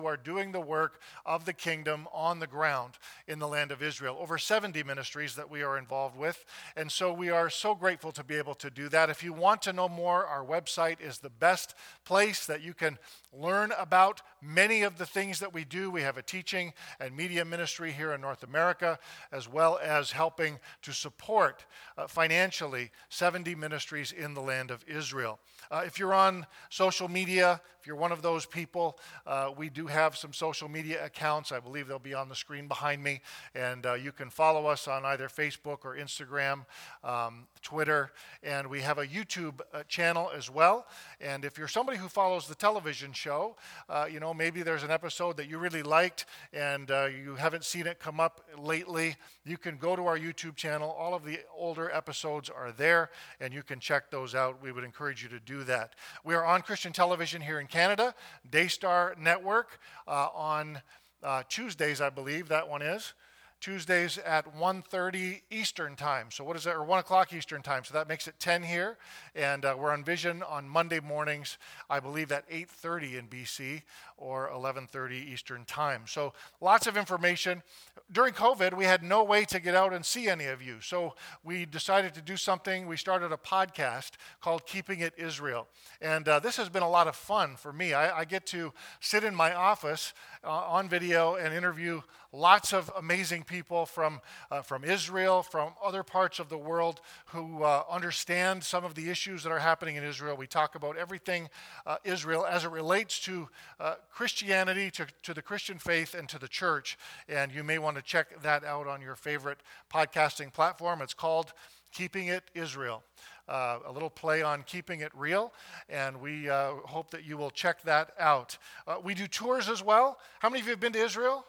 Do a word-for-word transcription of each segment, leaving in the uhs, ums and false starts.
who are doing the work of the kingdom on the ground in the land of Israel. Over seventy ministries that we are involved with, and so we are so grateful to be able to do that. If you want to know more, our website is the best place that you can learn about many of the things that we do. We have a teaching and media ministry here in North America, as well as helping to support uh, financially seventy ministries in the land of Israel. Uh, if you're on social media, if you're one of those people, uh, we do have some social media accounts. I believe they'll be on the screen behind me, and uh, you can follow us on either Facebook or Instagram, um, Twitter, and we have a YouTube uh, channel as well. And if you're somebody who follows the television show, uh, you know, maybe there's an episode that you really liked and uh, you haven't seen it come up lately, you can go to our YouTube channel. All of the older episodes are there, and you can check those out. We would encourage you to do that. We are on Christian television here in Canada, Daystar Network, uh, on uh, Tuesdays, I believe that one is. Tuesdays at one thirty Eastern time. So what is that? Or one o'clock Eastern time. So that makes it ten here. And uh, we're on Vision on Monday mornings, I believe at eight thirty in B C or eleven thirty Eastern time. So lots of information. During COVID, we had no way to get out and see any of you. So we decided to do something. We started a podcast called Keeping It Israel. And uh, this has been a lot of fun for me. I, I get to sit in my office uh, on video and interview lots of amazing people from uh, from Israel, from other parts of the world who uh, understand some of the issues that are happening in Israel. We talk about everything uh, Israel as it relates to uh, Christianity, to, to the Christian faith, and to the church. And you may want to check that out on your favorite podcasting platform. It's called Keeping It Israel. Uh, a little play on keeping it real, and we uh, hope that you will check that out. Uh, we do tours as well. How many of you have been to Israel?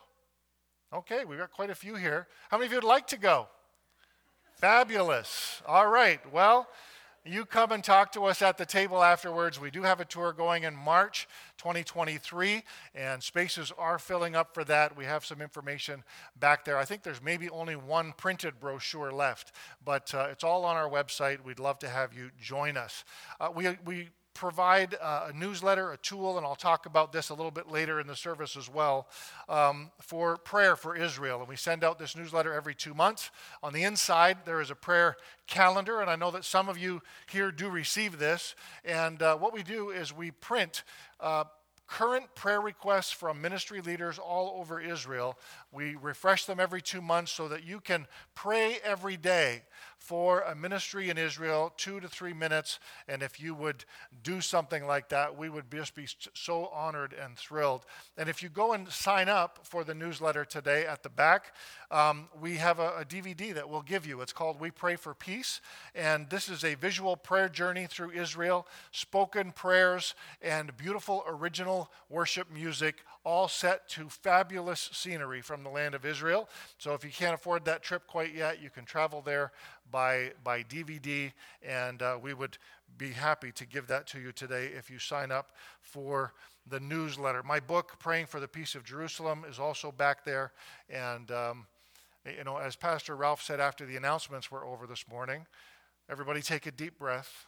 Okay, we've got quite a few here. How many of you would like to go? Fabulous. All right. Well, you come and talk to us at the table afterwards. We do have a tour going in March twenty twenty-three, and spaces are filling up for that. We have some information back there. I think there's maybe only one printed brochure left, but uh, it's all on our website. We'd love to have you join us. Uh, we we provide uh, a newsletter, a tool, and I'll talk about this a little bit later in the service as well, um, for prayer for Israel. And we send out this newsletter every two months. On the inside, there is a prayer calendar, and I know that some of you here do receive this. And uh, what we do is we print uh, current prayer requests from ministry leaders all over Israel. We refresh them every two months so that you can pray every day for a ministry in Israel, two to three minutes. And if you would do something like that, we would just be so honored and thrilled. And if you go and sign up for the newsletter today at the back, um, we have a, a D V D that we'll give you. It's called We Pray for Peace. And this is a visual prayer journey through Israel, spoken prayers, and beautiful original worship music, all set to fabulous scenery from the land of Israel. So if you can't afford that trip quite yet, you can travel there by by D V D, and uh, we would be happy to give that to you today if you sign up for the newsletter. My book, Praying for the Peace of Jerusalem, is also back there. And, um, you know, as Pastor Ralph said after the announcements were over this morning, everybody take a deep breath.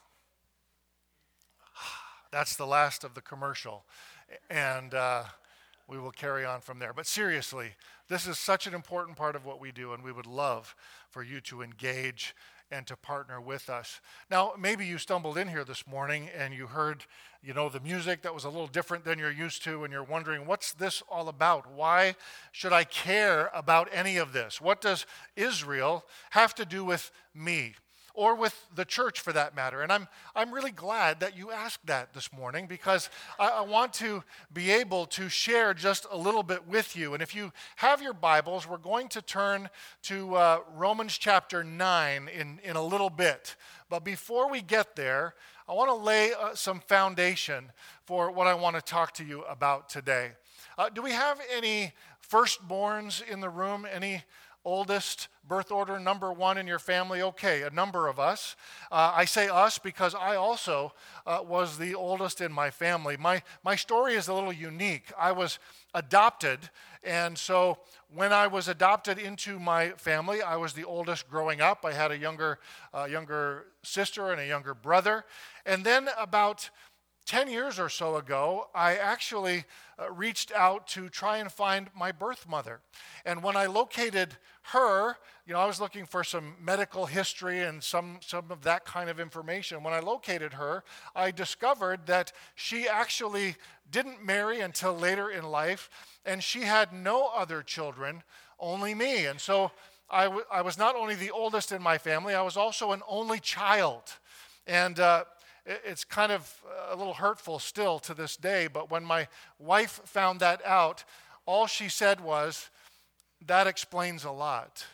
That's the last of the commercial. And uh, we will carry on from there. But seriously, this is such an important part of what we do, and we would love for you to engage and to partner with us. Now, maybe you stumbled in here this morning and you heard, you know, the music that was a little different than you're used to, and you're wondering, what's this all about? Why should I care about any of this? What does Israel have to do with me? Or with the church for that matter. And I'm I'm really glad that you asked that this morning, because I, I want to be able to share just a little bit with you. And if you have your Bibles, we're going to turn to uh, Romans chapter nine in, in a little bit. But before we get there, I want to lay uh, some foundation for what I want to talk to you about today. Uh, do we have any firstborns in the room? Any oldest, birth order number one in your family? Okay, a number of us. Uh, I say us because I also uh, was the oldest in my family. My my story is a little unique. I was adopted, and so when I was adopted into my family, I was the oldest growing up. I had a younger uh, younger sister and a younger brother, and then about ten years or so ago, I actually uh, reached out to try and find my birth mother. And when I located her, you know, I was looking for some medical history and some, some of that kind of information. When I located her, I discovered that she actually didn't marry until later in life, and she had no other children, only me. And so I, w- I was not only the oldest in my family, I was also an only child. And uh, it's kind of a little hurtful still to this day, but when my wife found that out, all she said was, "That explains a lot."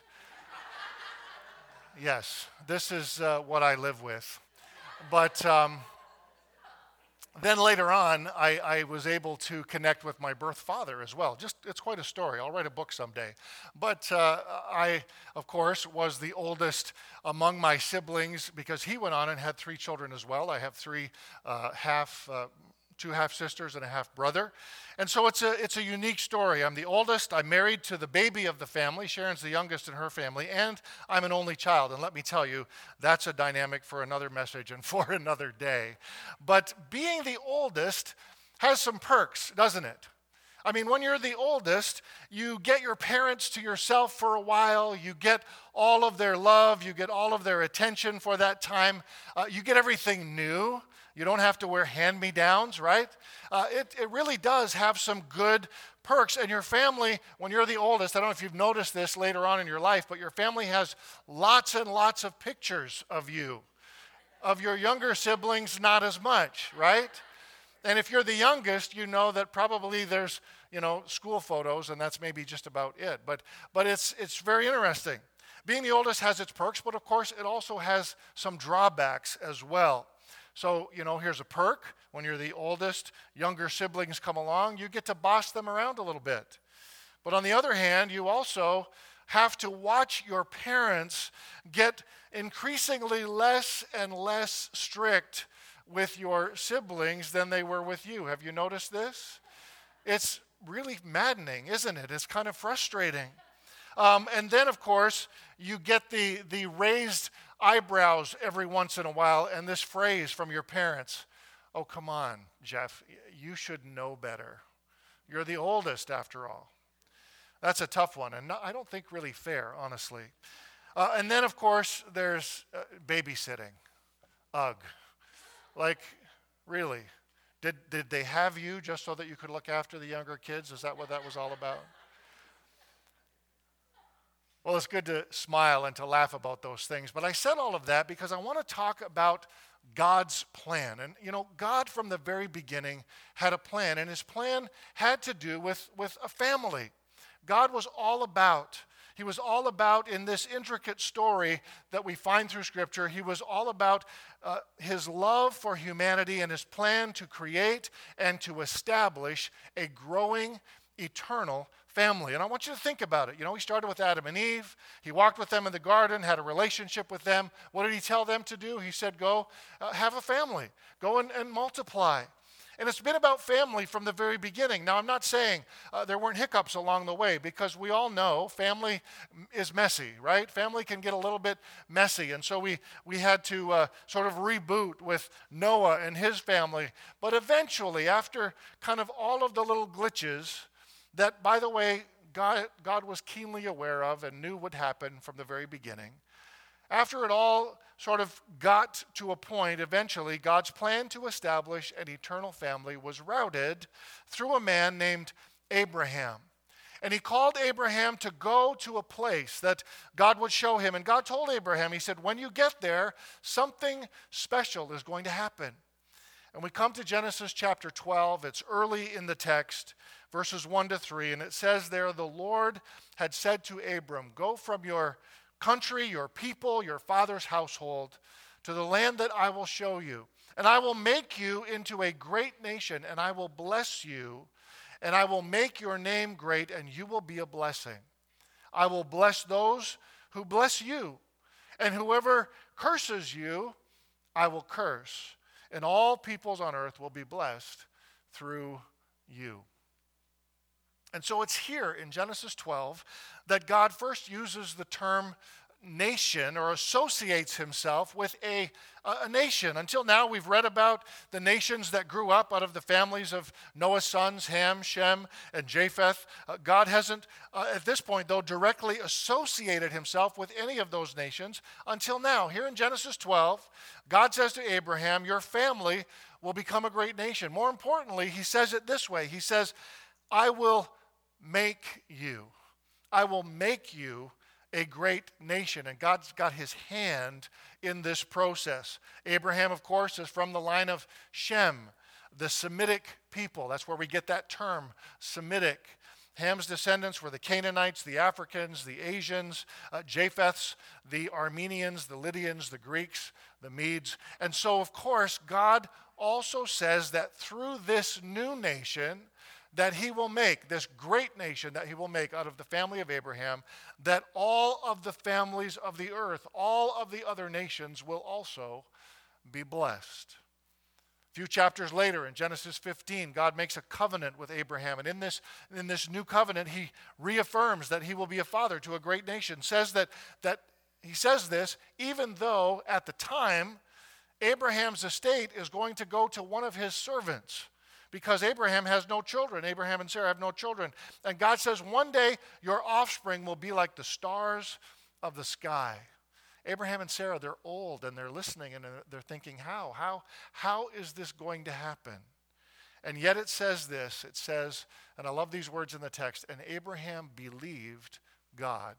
Yes, this is uh, what I live with. But um, then later on, I, I was able to connect with my birth father as well. Just, it's quite a story. I'll write a book someday. But uh, I, of course, was the oldest among my siblings because he went on and had three children as well. I have three uh, half, uh, two half sisters and a half brother. And so it's a, it's a unique story. I'm the oldest. I'm married to the baby of the family. Sharon's the youngest in her family. And I'm an only child. And let me tell you, that's a dynamic for another message and for another day. But being the oldest has some perks, doesn't it? I mean, when you're the oldest, you get your parents to yourself for a while. You get all of their love. You get all of their attention for that time. Uh, you get everything new. You don't have to wear hand-me-downs, right? Uh, it, it really does have some good perks. And your family, when you're the oldest, I don't know if you've noticed this later on in your life, but your family has lots and lots of pictures of you. Of your younger siblings, not as much, right? And if you're the youngest, you know that probably there's, you know, school photos, and that's maybe just about it. But but it's it's very interesting. Being the oldest has its perks, but of course it also has some drawbacks as well. So, you know, here's a perk. When you're the oldest, younger siblings come along, you get to boss them around a little bit. But on the other hand, you also have to watch your parents get increasingly less and less strict with your siblings than they were with you. Have you noticed this? It's really maddening, isn't it? It's kind of frustrating. Um, and then, of course, you get the, the raised eyebrows every once in a while and this phrase from your parents, "Oh, come on, Jeff, you should know better. You're the oldest after all." That's a tough one, and not, I don't think really fair, honestly. Uh, and then, of course, there's uh, babysitting. Ugh. Like, really? Did, did they have you just so that you could look after the younger kids? Is that what that was all about? Well, it's good to smile and to laugh about those things. But I said all of that because I want to talk about God's plan. And, you know, God from the very beginning had a plan, and his plan had to do with, with a family. God was all about, he was all about in this intricate story that we find through Scripture, he was all about uh, his love for humanity and his plan to create and to establish a growing, eternal family. And I want you to think about it. You know, he started with Adam and Eve. He walked with them in the garden, had a relationship with them. What did he tell them to do? He said, go uh, have a family. Go and, and multiply. And it's been about family from the very beginning. Now, I'm not saying uh, there weren't hiccups along the way, because we all know family is messy, right? Family can get a little bit messy. And so we, we had to uh, sort of reboot with Noah and his family. But eventually, after kind of all of the little glitches that, by the way, God, God was keenly aware of and knew would happen from the very beginning, after it all sort of got to a point, eventually, God's plan to establish an eternal family was routed through a man named Abraham. And he called Abraham to go to a place that God would show him. And God told Abraham, he said, when you get there, something special is going to happen. And we come to Genesis chapter twelve. It's early in the text, verses one to three. And it says there, the Lord had said to Abram, go from your country, your people, your father's household, to the land that I will show you. And I will make you into a great nation, and I will bless you, and I will make your name great, and you will be a blessing. I will bless those who bless you, and whoever curses you, I will curse. And all peoples on earth will be blessed through you. And so it's here in Genesis twelve that God first uses the term nation or associates himself with a, a nation. Until now, we've read about the nations that grew up out of the families of Noah's sons, Ham, Shem, and Japheth. Uh, God hasn't, uh, at this point, though, directly associated himself with any of those nations until now. Here in Genesis twelve, God says to Abraham, your family will become a great nation. More importantly, he says it this way. He says, I will make you. I will make you a great nation. And God's got his hand in this process. Abraham, of course, is from the line of Shem, the Semitic people. That's where we get that term, Semitic. Ham's descendants were the Canaanites, the Africans, the Asians, uh, Japheth's, the Armenians, the Lydians, the Greeks, the Medes. And so, of course, God also says that through this new nation that he will make, this great nation that he will make out of the family of Abraham, that all of the families of the earth, all of the other nations will also be blessed. A few chapters later in Genesis fifteen, God makes a covenant with Abraham. And in this, in this new covenant, he reaffirms that he will be a father to a great nation. Says that, that he says this even though at the time Abraham's estate is going to go to one of his servants, because Abraham has no children. Abraham and Sarah have no children. And God says, one day your offspring will be like the stars of the sky. Abraham and Sarah, they're old and they're listening and they're thinking, how? How, how is this going to happen? And yet it says this, it says, and I love these words in the text, and Abraham believed God,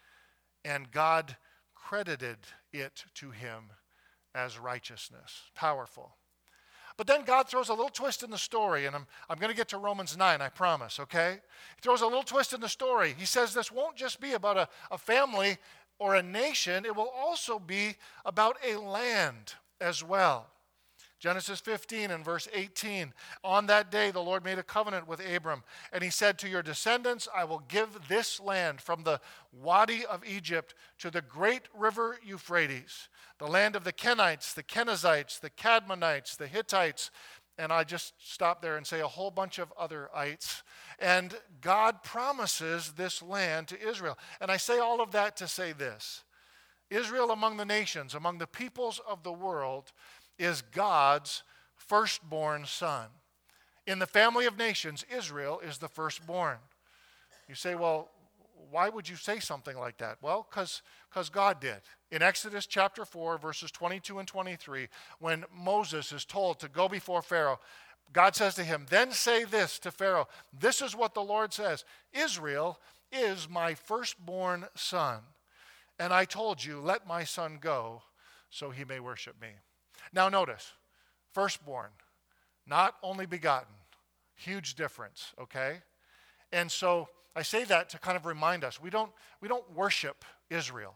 and God credited it to him as righteousness. Powerful. But then God throws a little twist in the story, and I'm, I'm going to get to Romans nine, I promise, okay? He throws a little twist in the story. He says this won't just be about a, a family or a nation, it will also be about a land as well. Genesis fifteen and verse eighteen, on that day the Lord made a covenant with Abram, and he said, to your descendants I will give this land from the Wadi of Egypt to the great river Euphrates, the land of the Kenites, the Kenizzites, the Cadmonites, the Hittites, and I just stop there and say a whole bunch of other ites. And God promises this land to Israel. And I say all of that to say this. Israel among the nations, among the peoples of the world, is God's firstborn son. In the family of nations, Israel is the firstborn. You say, well, why would you say something like that? Well, because God did. In Exodus chapter four, verses twenty-two and twenty-three, when Moses is told to go before Pharaoh, God says to him, then say this to Pharaoh, this is what the Lord says, Israel is my firstborn son, and I told you, let my son go so he may worship me. Now notice, firstborn, not only begotten, huge difference, okay? And so I say that to kind of remind us, we don't, we don't worship Israel.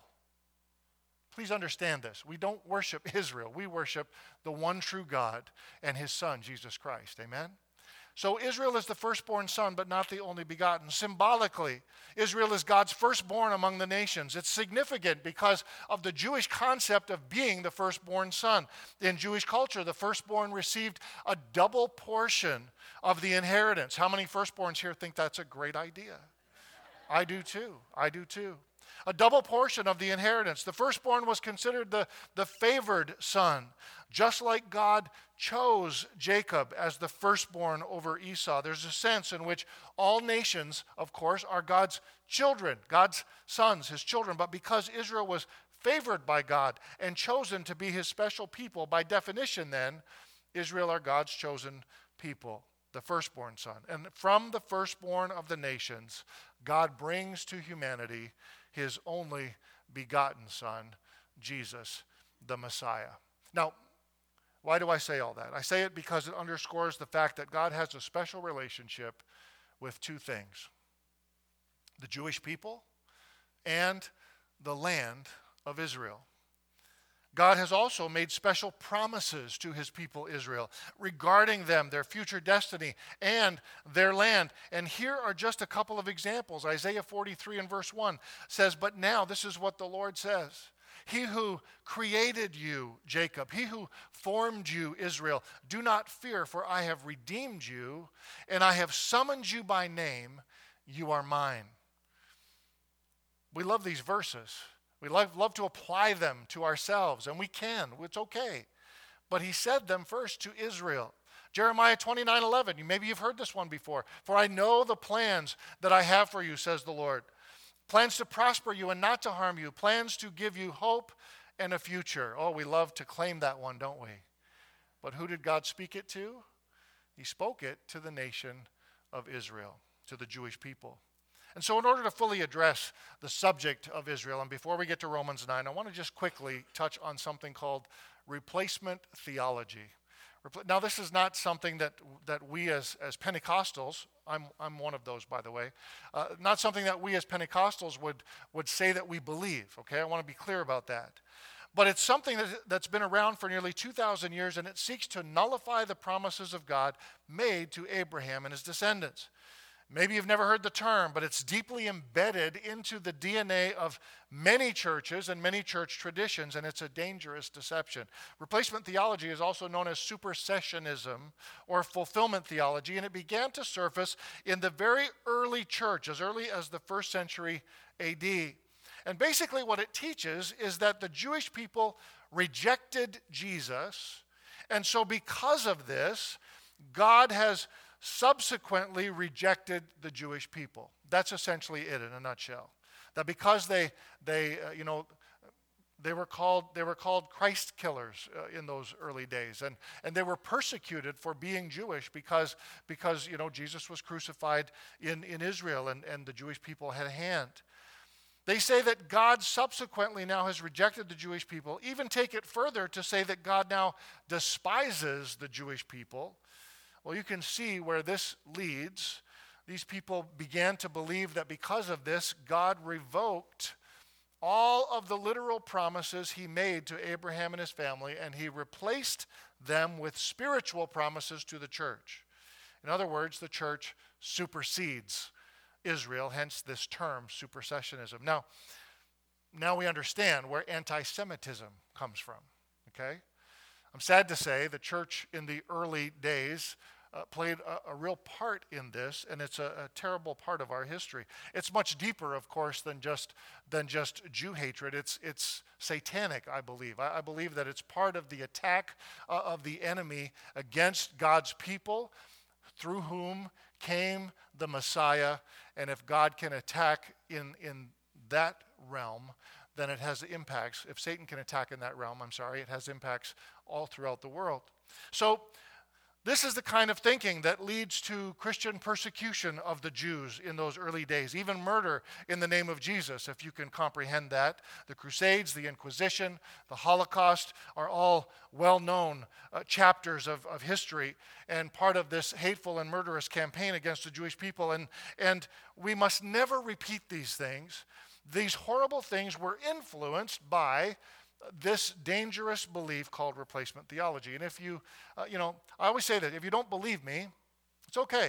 Please understand this. We don't worship Israel. We worship the one true God and his son, Jesus Christ. Amen? So Israel is the firstborn son, but not the only begotten. Symbolically, Israel is God's firstborn among the nations. It's significant because of the Jewish concept of being the firstborn son. In Jewish culture, the firstborn received a double portion of the inheritance. How many firstborns here think that's a great idea? I do too. I do too. A double portion of the inheritance. The firstborn was considered the, the favored son, just like God chose Jacob as the firstborn over Esau. There's a sense in which all nations, of course, are God's children, God's sons, his children. But because Israel was favored by God and chosen to be his special people, by definition then, Israel are God's chosen people, the firstborn son. And from the firstborn of the nations, God brings to humanity his only begotten son, Jesus, the Messiah. Now, why do I say all that? I say it because it underscores the fact that God has a special relationship with two things: the Jewish people and the land of Israel. God has also made special promises to his people Israel regarding them, their future destiny, and their land. And here are just a couple of examples. Isaiah forty-three and verse one says, but now this is what the Lord says. He who created you, Jacob, he who formed you, Israel, do not fear, for I have redeemed you, and I have summoned you by name. You are mine. We love these verses. We love, love to apply them to ourselves, and we can. It's okay. But he said them first to Israel. Jeremiah twenty-nine eleven, maybe you've heard this one before. For I know the plans that I have for you, says the Lord. Plans to prosper you and not to harm you. Plans to give you hope and a future. Oh, we love to claim that one, don't we? But who did God speak it to? He spoke it to the nation of Israel, to the Jewish people. And so in order to fully address the subject of Israel, and before we get to Romans nine, I want to just quickly touch on something called replacement theology. Now, this is not something that, that we as, as Pentecostals, I'm, I'm one of those, by the way, uh, not something that we as Pentecostals would, would say that we believe, okay? I want to be clear about that. But it's something that, that's been around for nearly two thousand years, and it seeks to nullify the promises of God made to Abraham and his descendants. Maybe you've never heard the term, but it's deeply embedded into the D N A of many churches and many church traditions, and it's a dangerous deception. Replacement theology is also known as supersessionism or fulfillment theology, and it began to surface in the very early church, as early as the first century A D. And basically what it teaches is that the Jewish people rejected Jesus, and so because of this, God has subsequently rejected the Jewish people. That's essentially it in a nutshell. That because they, they, uh, you know, they were called, they were called Christ killers uh, in those early days, and and they were persecuted for being Jewish because because you know Jesus was crucified in in Israel, and and the Jewish people had a hand. They say that God subsequently now has rejected the Jewish people. Even take it further to say that God now despises the Jewish people. Well, you can see where this leads. These people began to believe that because of this, God revoked all of the literal promises he made to Abraham and his family, and he replaced them with spiritual promises to the church. In other words, the church supersedes Israel, hence this term, supersessionism. Now, now we understand where anti-Semitism comes from, okay? I'm sad to say the church in the early days uh, played a, a real part in this, and it's a, a terrible part of our history. It's much deeper, of course, than just than just Jew hatred. It's it's satanic, I believe. I, I believe that it's part of the attack uh, of the enemy against God's people, through whom came the Messiah. And if God can attack in in that realm, then it has impacts. If Satan can attack in that realm, I'm sorry, it has impacts all throughout the world. So this is the kind of thinking that leads to Christian persecution of the Jews in those early days, even murder in the name of Jesus, if you can comprehend that. The Crusades, the Inquisition, the Holocaust are all well-known uh, chapters of, of history and part of this hateful and murderous campaign against the Jewish people. And, and we must never repeat these things. These horrible things were influenced by this dangerous belief called replacement theology. And if you, uh, you know, I always say that if you don't believe me, it's okay.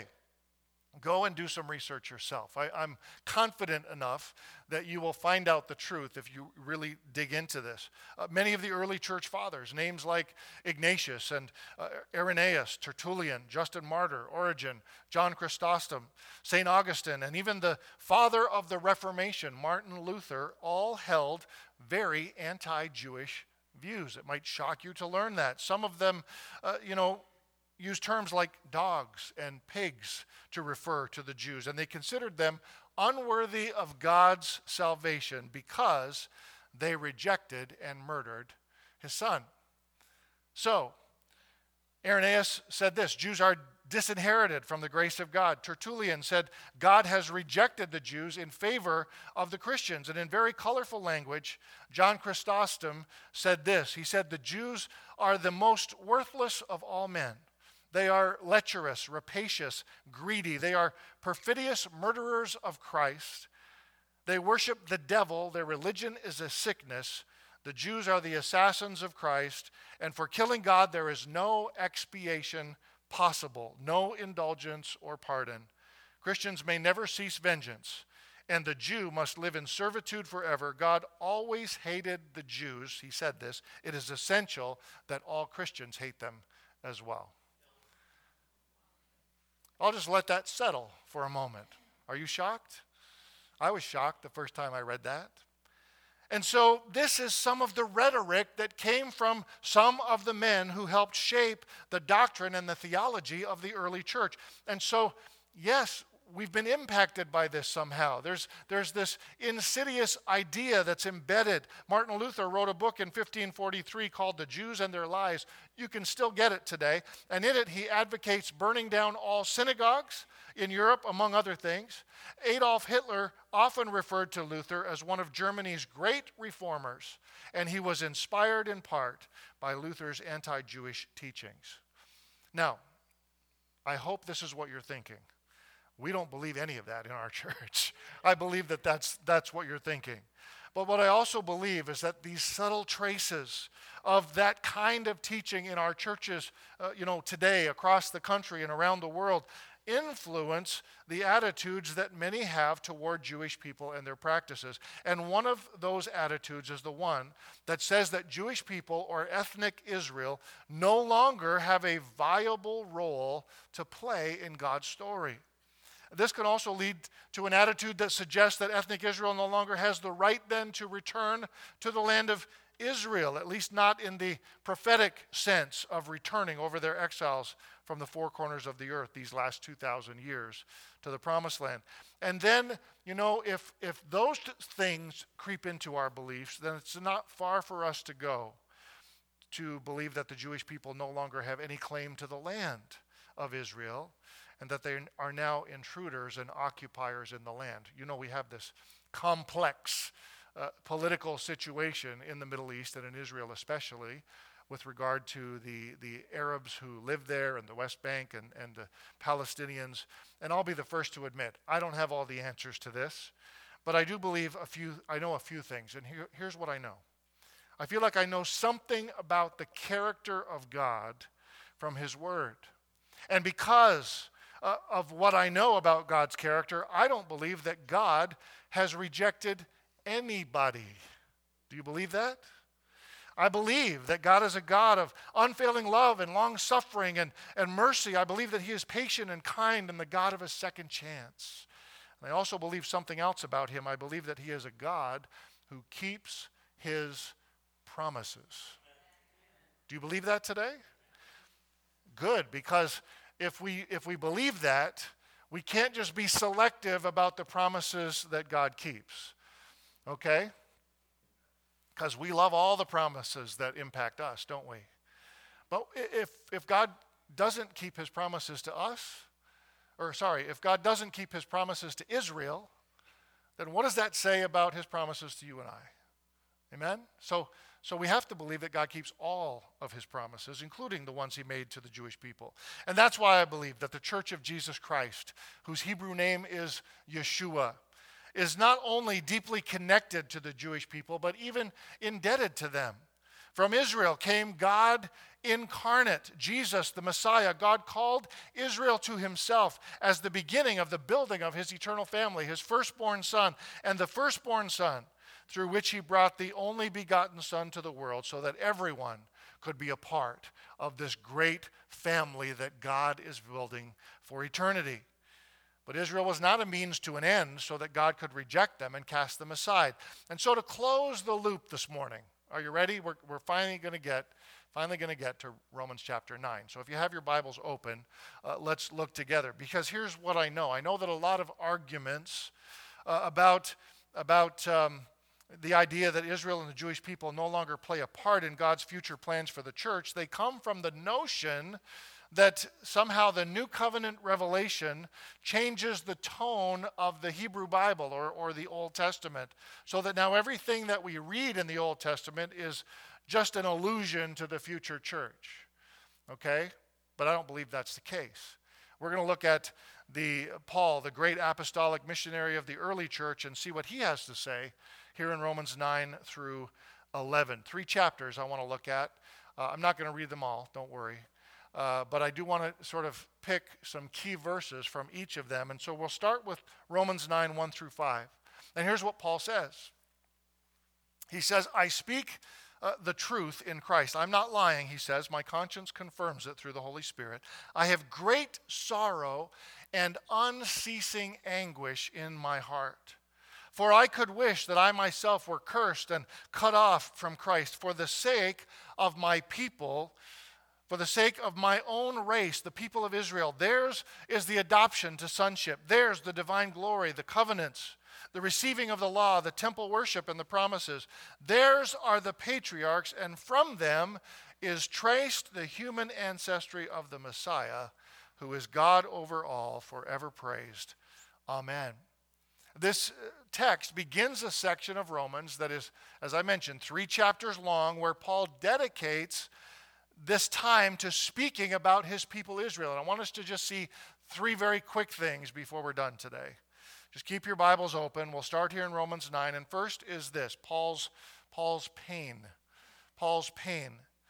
Go and do some research yourself. I, I'm confident enough that you will find out the truth if you really dig into this. Uh, many of the early church fathers, names like Ignatius and uh, Irenaeus, Tertullian, Justin Martyr, Origen, John Chrysostom, Saint Augustine, and even the father of the Reformation, Martin Luther, all held very anti-Jewish views. It might shock you to learn that. Some of them, uh, you know, use terms like dogs and pigs to refer to the Jews, and they considered them unworthy of God's salvation because they rejected and murdered his son. So, Irenaeus said this: Jews are disinherited from the grace of God. Tertullian said God has rejected the Jews in favor of the Christians. And in very colorful language, John Chrysostom said this. He said, the Jews are the most worthless of all men. They are lecherous, rapacious, greedy. They are perfidious murderers of Christ. They worship the devil. Their religion is a sickness. The Jews are the assassins of Christ. And for killing God, there is no expiation possible, no indulgence or pardon. Christians may never cease vengeance, and the Jew must live in servitude forever. God always hated the Jews. He said this. It is essential that all Christians hate them as well. I'll just let that settle for a moment. Are you shocked? I was shocked the first time I read that. And so this is some of the rhetoric that came from some of the men who helped shape the doctrine and the theology of the early church. And so, yes, we've been impacted by this somehow. There's, there's this insidious idea that's embedded. Martin Luther wrote a book in fifteen forty-three called The Jews and Their Lies. You can still get it today. And in it, he advocates burning down all synagogues in Europe, among other things. Adolf Hitler often referred to Luther as one of Germany's great reformers, and he was inspired in part by Luther's anti-Jewish teachings. Now, I hope this is what you're thinking. We don't believe any of that in our church. I believe that that's, that's what you're thinking. But what I also believe is that these subtle traces of that kind of teaching in our churches, uh, you know, today across the country and around the world, influence the attitudes that many have toward Jewish people and their practices. And one of those attitudes is the one that says that Jewish people or ethnic Israel no longer have a viable role to play in God's story. This can also lead to an attitude that suggests that ethnic Israel no longer has the right then to return to the land of Israel, at least not in the prophetic sense of returning over their exiles from the four corners of the earth these last two thousand years to the promised land. And then, you know, if, if those things creep into our beliefs, then it's not far for us to go to believe that the Jewish people no longer have any claim to the land of Israel, and that they are now intruders and occupiers in the land. You know, we have this complex uh, political situation in the Middle East and in Israel especially with regard to the, the Arabs who live there and the West Bank and, and the Palestinians. And I'll be the first to admit, I don't have all the answers to this, but I do believe a few, I know a few things. And here, here's what I know. I feel like I know something about the character of God from His Word. And because uh, of what I know about God's character, I don't believe that God has rejected anybody. Do you believe that? I believe that God is a God of unfailing love and long-suffering and, and mercy. I believe that He is patient and kind and the God of a second chance. And I also believe something else about Him. I believe that He is a God who keeps His promises. Do you believe that today? Good, because if we if we believe that, we can't just be selective about the promises that God keeps. Okay? Because we love all the promises that impact us, don't we? But if if God doesn't keep His promises to us, or sorry, if God doesn't keep His promises to Israel, then what does that say about His promises to you and I? Amen? So So we have to believe that God keeps all of His promises, including the ones He made to the Jewish people. And that's why I believe that the Church of Jesus Christ, whose Hebrew name is Yeshua, is not only deeply connected to the Jewish people, but even indebted to them. From Israel came God incarnate, Jesus, the Messiah. God called Israel to Himself as the beginning of the building of His eternal family, His firstborn Son, and the firstborn Son, through which He brought the only begotten Son to the world so that everyone could be a part of this great family that God is building for eternity. But Israel was not a means to an end so that God could reject them and cast them aside. And so to close the loop this morning, are you ready? We're, we're finally going to get finally going to get to Romans chapter nine. So if you have your Bibles open, uh, let's look together. Because here's what I know. I know that a lot of arguments uh, about, about um, the idea that Israel and the Jewish people no longer play a part in God's future plans for the church, they come from the notion that somehow the New Covenant revelation changes the tone of the Hebrew Bible or, or the Old Testament, so that now everything that we read in the Old Testament is just an allusion to the future church. Okay? But I don't believe that's the case. We're going to look at the Paul, the great apostolic missionary of the early church, and see what he has to say here in Romans nine through eleven. Three chapters I want to look at. Uh, I'm not going to read them all, don't worry. Uh, but I do want to sort of pick some key verses from each of them. And so we'll start with Romans nine, one through five. And here's what Paul says. He says, I speak uh, the truth in Christ. I'm not lying, he says. My conscience confirms it through the Holy Spirit. I have great sorrow and unceasing anguish in my heart. For I could wish that I myself were cursed and cut off from Christ for the sake of my people, for the sake of my own race, the people of Israel. Theirs is the adoption to sonship. Theirs the divine glory, the covenants, the receiving of the law, the temple worship, and the promises. Theirs are the patriarchs, and from them is traced the human ancestry of the Messiah, who is God over all, forever praised. Amen. This text begins a section of Romans that is, as I mentioned, three chapters long, where Paul dedicates this time to speaking about his people Israel. And I want us to just see three very quick things before we're done today. Just keep your Bibles open. We'll start here in Romans nine. And first is this, Paul's, Paul's pain. Paul's pain.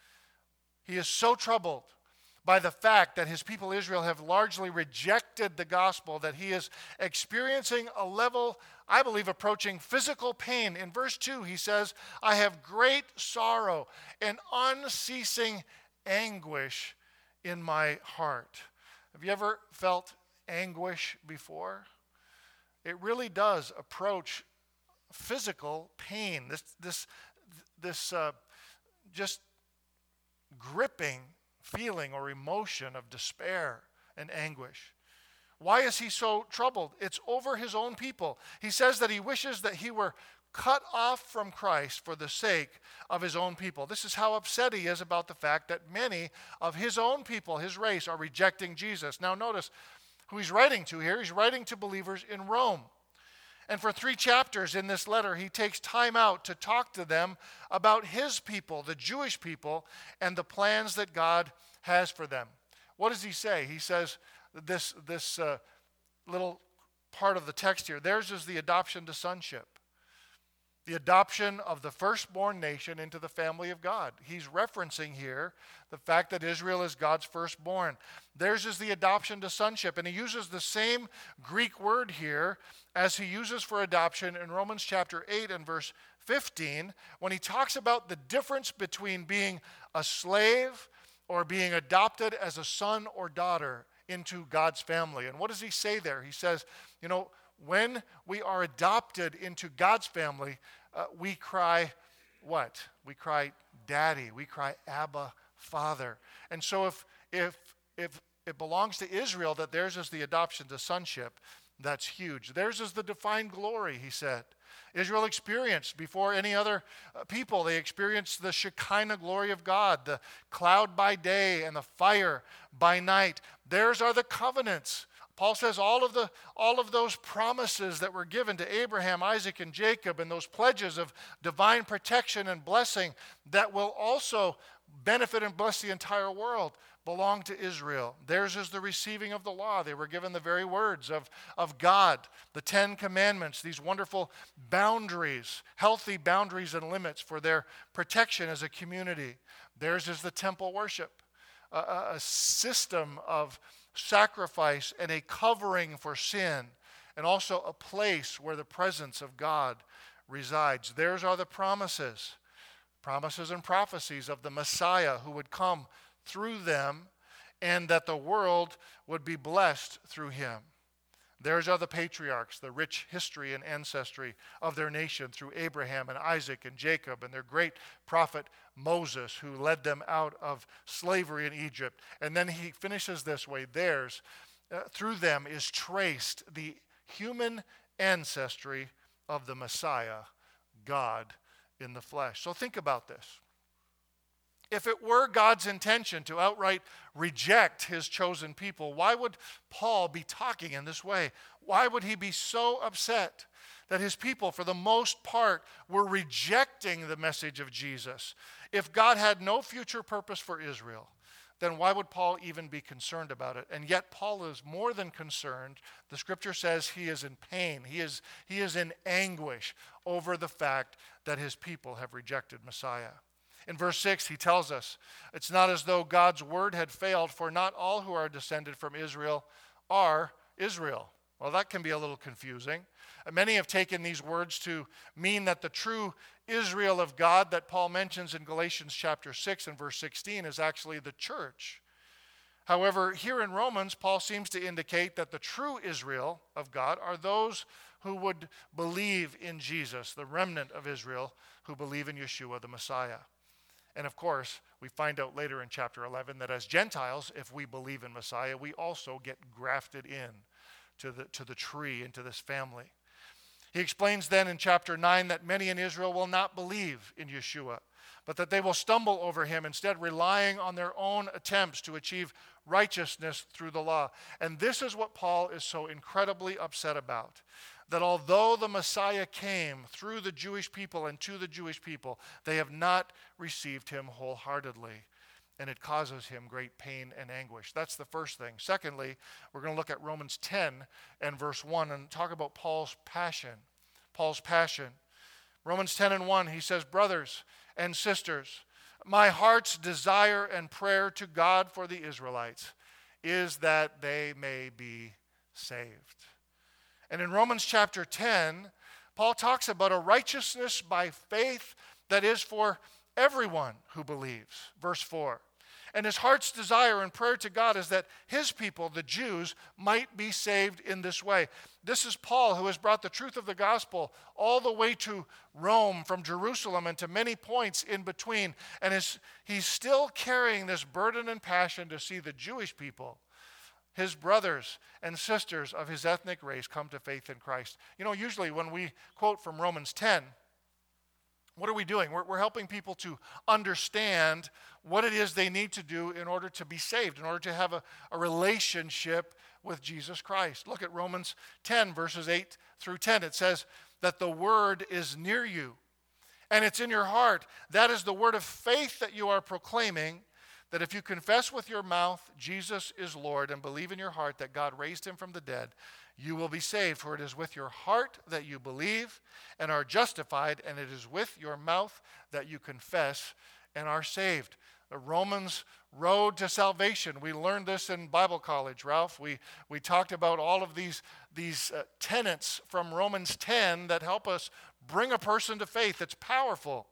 He is so troubled by the fact that his people Israel have largely rejected the gospel, that he is experiencing a level, I believe, approaching physical pain. In verse two, he says, I have great sorrow and unceasing anguish in my heart. Have you ever felt anguish before? It really does approach physical pain, this, this, this uh, just gripping feeling or emotion of despair and anguish. Why is he so troubled? It's over his own people. He says that he wishes that he were cut off from Christ for the sake of his own people. This is how upset he is about the fact that many of his own people, his race, are rejecting Jesus. Now notice who he's writing to here. He's writing to believers in Rome. And for three chapters in this letter, he takes time out to talk to them about his people, the Jewish people, and the plans that God has for them. What does he say? He says this, this uh, little part of the text here, theirs is the adoption to sonship. The adoption of the firstborn nation into the family of God. He's referencing here the fact that Israel is God's firstborn. Theirs is the adoption to sonship. And he uses the same Greek word here as he uses for adoption in Romans chapter eight and verse fifteen, when he talks about the difference between being a slave or being adopted as a son or daughter into God's family. And what does he say there? He says, you know, when we are adopted into God's family, uh, we cry, what? We cry, Daddy. We cry, Abba, Father. And so if if if it belongs to Israel that theirs is the adoption to sonship, that's huge. Theirs is the defined glory, he said. Israel experienced, before any other uh, people, they experienced the Shekinah glory of God, the cloud by day and the fire by night. Theirs are the covenants. Paul says all of the all of those promises that were given to Abraham, Isaac, and Jacob, and those pledges of divine protection and blessing that will also benefit and bless the entire world, belong to Israel. Theirs is the receiving of the law. They were given the very words of, of God, the Ten Commandments, these wonderful boundaries, healthy boundaries and limits for their protection as a community. Theirs is the temple worship, a, a system of sacrifice and a covering for sin, and also a place where the presence of God resides. Theirs are the promises, promises and prophecies of the Messiah who would come through them, and that the world would be blessed through him. Theirs are the patriarchs, the rich history and ancestry of their nation through Abraham and Isaac and Jacob, and their great prophet Moses, who led them out of slavery in Egypt. And then he finishes this way, theirs, uh, through them is traced the human ancestry of the Messiah, God in the flesh. So think about this. If it were God's intention to outright reject his chosen people, why would Paul be talking in this way? Why would he be so upset that his people, for the most part, were rejecting the message of Jesus? If God had no future purpose for Israel, then why would Paul even be concerned about it? And yet Paul is more than concerned. The scripture says he is in pain. He is, he is in anguish over the fact that his people have rejected Messiah. In verse six, he tells us, it's not as though God's word had failed, for not all who are descended from Israel are Israel. Well, that can be a little confusing. Many have taken these words to mean that the true Israel of God that Paul mentions in Galatians chapter six and verse sixteen is actually the church. However, here in Romans, Paul seems to indicate that the true Israel of God are those who would believe in Jesus, the remnant of Israel who believe in Yeshua, the Messiah. And of course, we find out later in chapter eleven that as Gentiles, if we believe in Messiah, we also get grafted in to the, to the tree, into this family. He explains then in chapter nine that many in Israel will not believe in Yeshua, but that they will stumble over him, instead relying on their own attempts to achieve righteousness through the law. And this is what Paul is so incredibly upset about, that although the Messiah came through the Jewish people and to the Jewish people, they have not received him wholeheartedly, and it causes him great pain and anguish. That's the first thing. Secondly, we're going to look at Romans ten and verse one and talk about Paul's passion. Paul's passion. Romans ten and one, he says, "Brothers and sisters, my heart's desire and prayer to God for the Israelites is that they may be saved." And in Romans chapter ten, Paul talks about a righteousness by faith that is for everyone who believes. Verse four, "And his heart's desire and prayer to God is that his people, the Jews, might be saved in this way." This is Paul, who has brought the truth of the gospel all the way to Rome, from Jerusalem, and to many points in between. And is, he's still carrying this burden and passion to see the Jewish people, his brothers and sisters of his ethnic race, come to faith in Christ. You know, usually when we quote from Romans ten, what are we doing? We're, we're helping people to understand what it is they need to do in order to be saved, in order to have a, a relationship with Jesus Christ. Look at Romans ten, verses eight through ten. It says that the word is near you, and it's in your heart. That is the word of faith that you are proclaiming, that if you confess with your mouth Jesus is Lord and believe in your heart that God raised him from the dead, you will be saved. For it is with your heart that you believe and are justified, and it is with your mouth that you confess and are saved. The Romans road to salvation. We learned this in Bible college, Ralph. We we talked about all of these, these uh, tenets from Romans ten that help us bring a person to faith. It's powerful.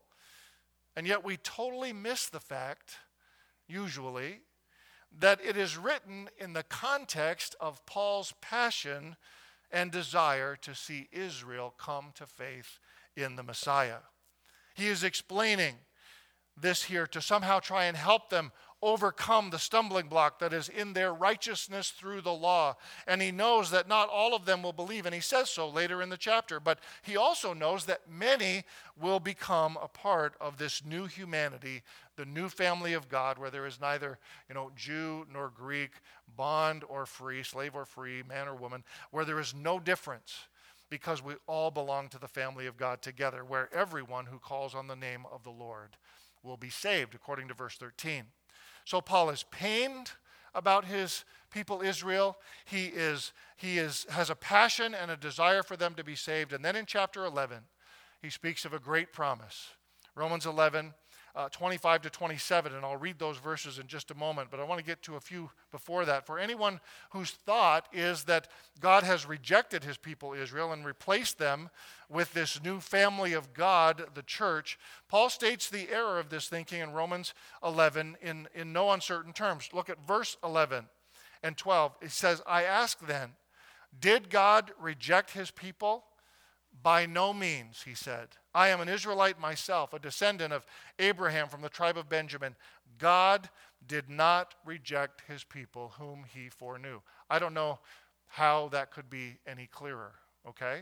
And yet we totally miss the fact, usually, that it is written in the context of Paul's passion and desire to see Israel come to faith in the Messiah. He is explaining this here to somehow try and help them overcome the stumbling block that is in their righteousness through the law. And he knows that not all of them will believe, and he says so later in the chapter. But he also knows that many will become a part of this new humanity, the new family of God, where there is neither, you know, Jew nor Greek, bond or free, slave or free, man or woman, where there is no difference, because we all belong to the family of God together, where everyone who calls on the name of the Lord will be saved, according to verse thirteen. So Paul is pained about his people Israel. He is he is has a passion and a desire for them to be saved. And then in chapter eleven, he speaks of a great promise. Romans eleven, uh, twenty-five to twenty-seven, and I'll read those verses in just a moment, but I want to get to a few before that. For anyone whose thought is that God has rejected his people Israel and replaced them with this new family of God, the church, Paul states the error of this thinking in Romans eleven in, in no uncertain terms. Look at verse eleven and twelve. It says, "I ask then, did God reject his people? By no means," he said. "I am an Israelite myself, a descendant of Abraham from the tribe of Benjamin. God did not reject his people whom he foreknew." I don't know how that could be any clearer, okay?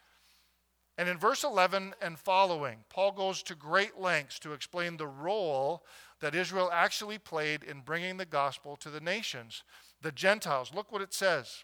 And in verse eleven and following, Paul goes to great lengths to explain the role that Israel actually played in bringing the gospel to the nations, the Gentiles. Look what it says.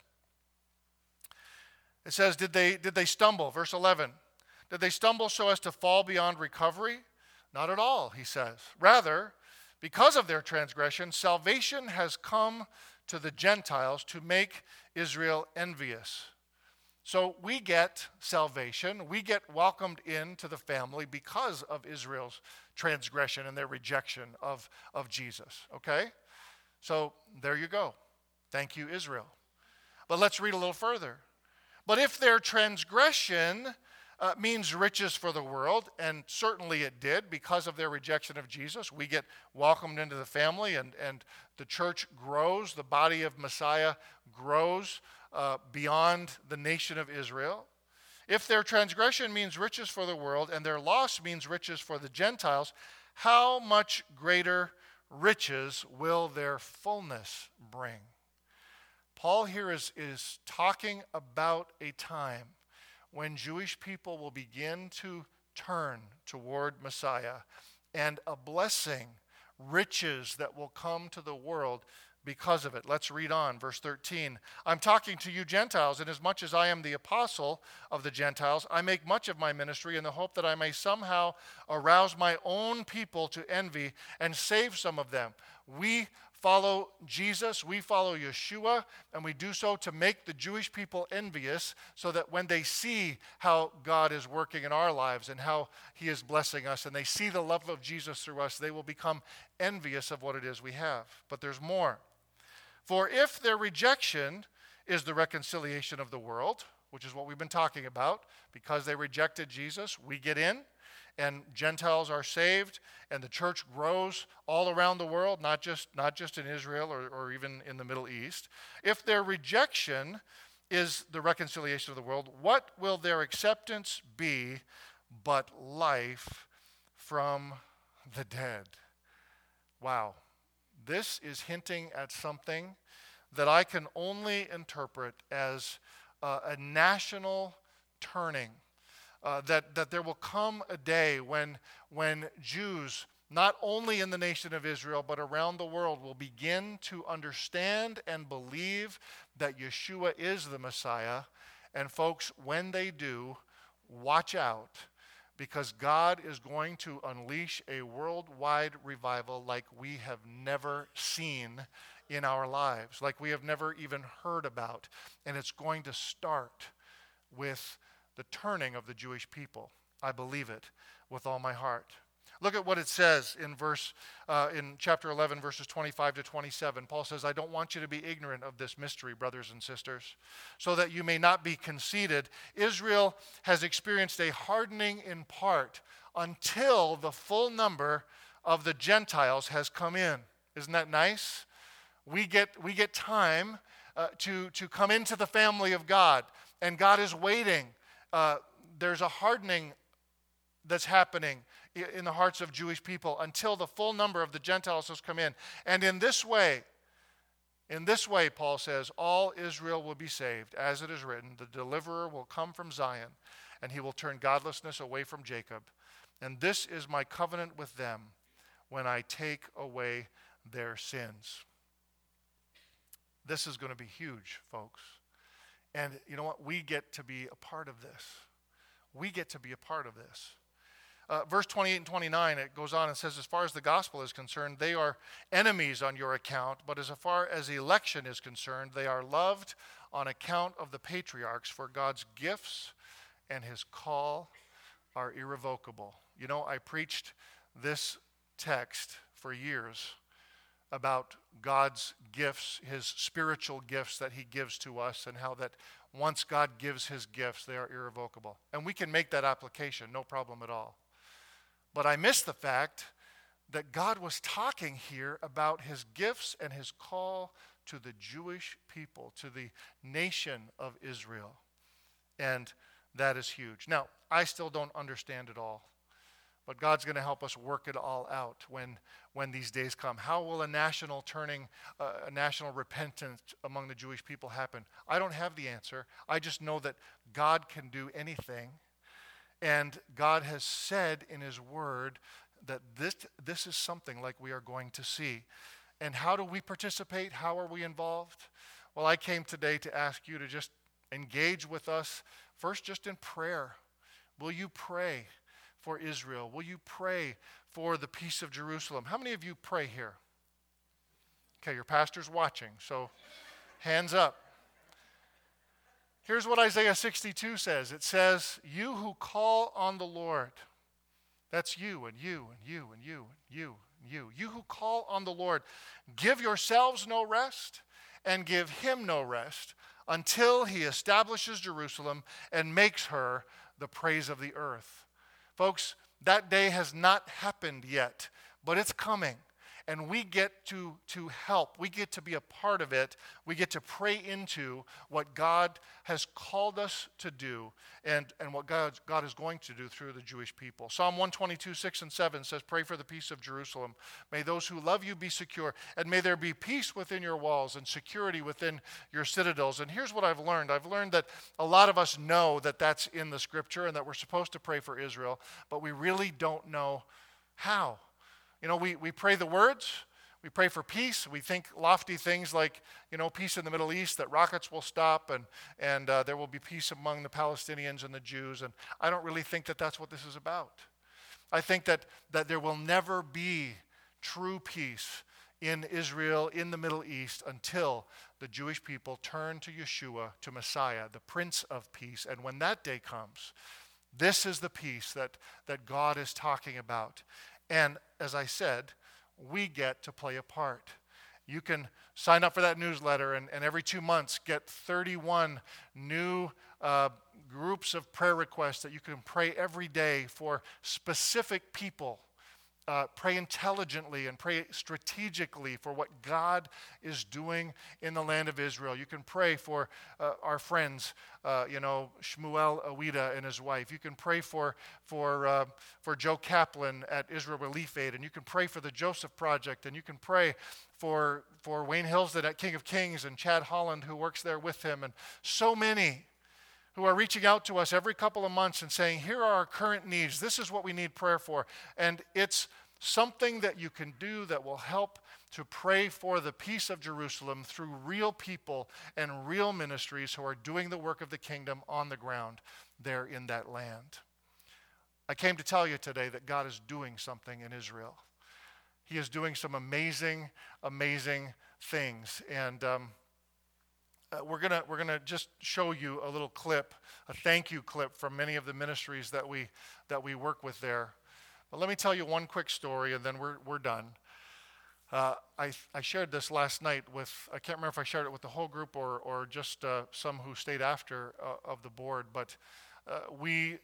It says, did they, did they stumble? Verse eleven. Did they stumble so as to fall beyond recovery? Not at all, he says. Rather, because of their transgression, salvation has come to the Gentiles to make Israel envious. So we get salvation. We get welcomed into the family because of Israel's transgression and their rejection of, of Jesus, okay? So there you go. Thank you, Israel. But let's read a little further. But if their transgression uh, means riches for the world, and certainly it did because of their rejection of Jesus. We get welcomed into the family, and, and the church grows. The body of Messiah grows uh, beyond the nation of Israel. If their transgression means riches for the world and their loss means riches for the Gentiles, how much greater riches will their fullness bring? Paul here is, is talking about a time when Jewish people will begin to turn toward Messiah, and a blessing, riches that will come to the world because of it. Let's read on, verse thirteen. I'm talking to you Gentiles, inasmuch as I am the apostle of the Gentiles, I make much of my ministry in the hope that I may somehow arouse my own people to envy and save some of them. We follow Jesus, we follow Yeshua, and we do so to make the Jewish people envious, so that when they see how God is working in our lives and how he is blessing us, and they see the love of Jesus through us, they will become envious of what it is we have. But there's more. For if their rejection is the reconciliation of the world, which is what we've been talking about, because they rejected Jesus, we get in, and Gentiles are saved, and the church grows all around the world, not just, not just in Israel or, or even in the Middle East. If their rejection is the reconciliation of the world, what will their acceptance be but life from the dead? Wow. This is hinting at something that I can only interpret as uh, a national turning. Uh, that, that there will come a day when, when Jews, not only in the nation of Israel, but around the world, will begin to understand and believe that Yeshua is the Messiah. And folks, when they do, watch out, because God is going to unleash a worldwide revival like we have never seen in our lives, like we have never even heard about. And it's going to start with the turning of the Jewish people. I believe it with all my heart. Look at what it says in verse uh, in chapter eleven, verses twenty-five to twenty-seven. Paul says, I don't want you to be ignorant of this mystery, brothers and sisters, so that you may not be conceited. Israel has experienced a hardening in part until the full number of the Gentiles has come in. Isn't that nice? We get, we get time uh, to, to come into the family of God, and God is waiting. Uh, there's a hardening that's happening in the hearts of Jewish people until the full number of the Gentiles has come in. And in this way, in this way, Paul says, all Israel will be saved. As it is written, the deliverer will come from Zion, and he will turn godlessness away from Jacob. And this is my covenant with them when I take away their sins. This is going to be huge, folks. And you know what? We get to be a part of this. We get to be a part of this. Uh, verse twenty-eight and twenty-nine, it goes on and says, as far as the gospel is concerned, they are enemies on your account, but as far as election is concerned, they are loved on account of the patriarchs, for God's gifts and his call are irrevocable. You know, I preached this text for years about God's gifts, his spiritual gifts that he gives to us, and how that once God gives his gifts, they are irrevocable. And we can make that application, no problem at all. But I missed the fact that God was talking here about his gifts and his call to the Jewish people, to the nation of Israel. And that is huge. Now, I still don't understand it all. But God's going to help us work it all out when, when these days come. How will a national turning, uh, a national repentance among the Jewish people happen? I don't have the answer. I just know that God can do anything. And God has said in his word that this, this is something like we are going to see. And how do we participate? How are we involved? Well, I came today to ask you to just engage with us, first just in prayer. Will you pray for Israel? Will you pray for the peace of Jerusalem? How many of you pray here? Okay, your pastor's watching, so hands up. Here's what Isaiah sixty-two says. It says, you who call on the Lord, that's you and you and you and you and you and you, you who call on the Lord, give yourselves no rest and give him no rest until he establishes Jerusalem and makes her the praise of the earth. Folks, that day has not happened yet, but it's coming. And we get to, to help. We get to be a part of it. We get to pray into what God has called us to do and, and what God, God is going to do through the Jewish people. Psalm one twenty-two, six and seven says, pray for the peace of Jerusalem. May those who love you be secure, and may there be peace within your walls and security within your citadels. And here's what I've learned. I've learned that a lot of us know that that's in the scripture and that we're supposed to pray for Israel, but we really don't know how. You know, we, we pray the words, we pray for peace, we think lofty things like, you know, peace in the Middle East, that rockets will stop and, and uh, there will be peace among the Palestinians and the Jews, and I don't really think that that's what this is about. I think that, that there will never be true peace in Israel, in the Middle East, until the Jewish people turn to Yeshua, to Messiah, the Prince of Peace, and when that day comes, this is the peace that, that God is talking about. And as I said, we get to play a part. You can sign up for that newsletter and, and every two months get thirty-one new uh, groups of prayer requests that you can pray every day for specific people. Uh, pray intelligently and pray strategically for what God is doing in the land of Israel. You can pray for uh, our friends, uh, you know, Shmuel Awida and his wife. You can pray for for uh, for Joe Kaplan at Israel Relief Aid, and you can pray for the Joseph Project, and you can pray for for Wayne Hillsden at King of Kings and Chad Holland who works there with him, and so many who are reaching out to us every couple of months and saying, here are our current needs. This is what we need prayer for. And it's something that you can do that will help to pray for the peace of Jerusalem through real people and real ministries who are doing the work of the kingdom on the ground there in that land. I came to tell you today that God is doing something in Israel. He is doing some amazing, amazing things. And um, Uh, we're gonna we're gonna just show you a little clip, a thank you clip from many of the ministries that we that we work with there. But let me tell you one quick story, and then we're we're done. Uh, I I shared this last night with I can't remember if I shared it with the whole group or or just uh, some who stayed after uh, of the board. But uh, we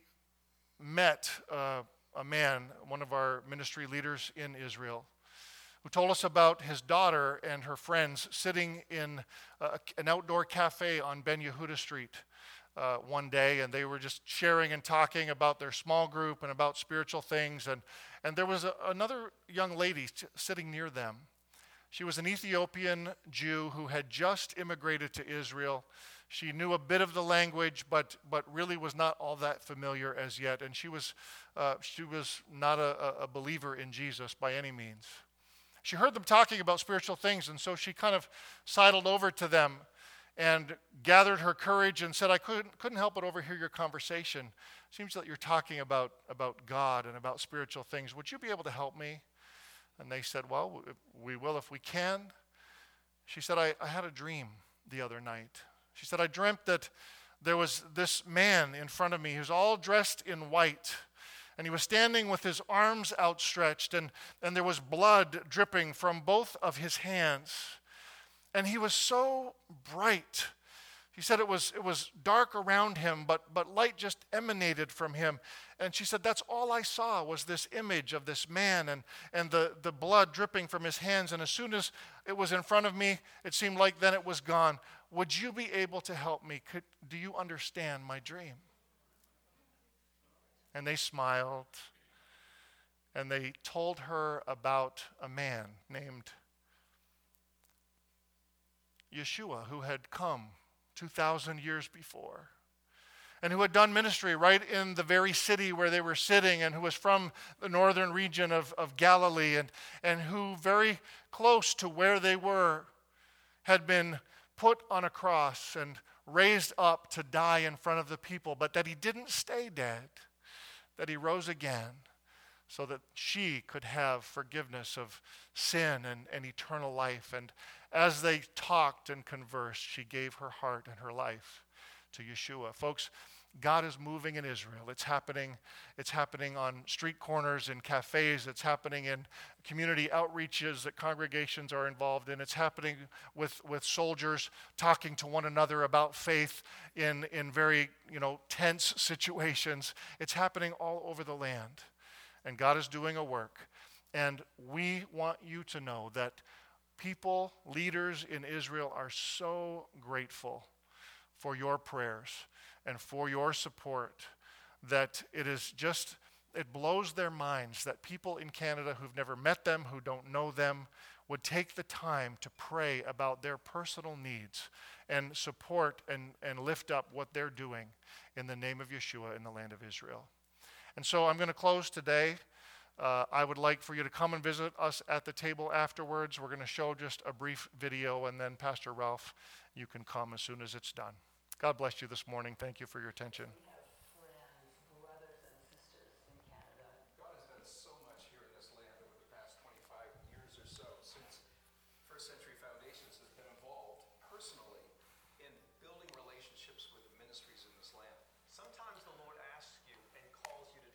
met uh, a man, one of our ministry leaders in Israel, who told us about his daughter and her friends sitting in uh, an outdoor cafe on Ben Yehuda Street uh, one day, and they were just sharing and talking about their small group and about spiritual things, and, and there was a, another young lady t- sitting near them. She was an Ethiopian Jew who had just immigrated to Israel. She knew a bit of the language, but but really was not all that familiar as yet, and she was, uh, she was not a, a believer in Jesus by any means. She heard them talking about spiritual things, and so she kind of sidled over to them and gathered her courage and said, I couldn't, couldn't help but overhear your conversation. Seems that you're talking about, about God and about spiritual things. Would you be able to help me? And they said, well, we will if we can. She said, I, I had a dream the other night. She said, I dreamt that there was this man in front of me who's all dressed in white, and he was standing with his arms outstretched, and, and there was blood dripping from both of his hands. And he was so bright. He said it was it was dark around him, but, but light just emanated from him. And she said, that's all I saw was this image of this man and, and the, the blood dripping from his hands. And as soon as it was in front of me, it seemed like then it was gone. Would you be able to help me? Could, do you understand my dream? And they smiled, and they told her about a man named Yeshua who had come two thousand years before and who had done ministry right in the very city where they were sitting, and who was from the northern region of, of Galilee, and, and who very close to where they were had been put on a cross and raised up to die in front of the people, but that he didn't stay dead, that he rose again so that she could have forgiveness of sin and, and eternal life. And as they talked and conversed, she gave her heart and her life to Yeshua. Folks, God is moving in Israel. It's happening, it's happening on street corners, in cafes. It's happening in community outreaches that congregations are involved in. It's happening with, with soldiers talking to one another about faith in, in very, you know, tense situations. It's happening all over the land. And God is doing a work. And we want you to know that people, leaders in Israel are so grateful for your prayers and for your support, that it is just, it blows their minds that people in Canada who've never met them, who don't know them, would take the time to pray about their personal needs and support and, and lift up what they're doing in the name of Yeshua in the land of Israel. And so I'm going to close today. Uh, I would like for you to come and visit us at the table afterwards. We're going to show just a brief video, and then Pastor Ralph, you can come as soon as it's done. God bless you this morning. Thank you for your attention.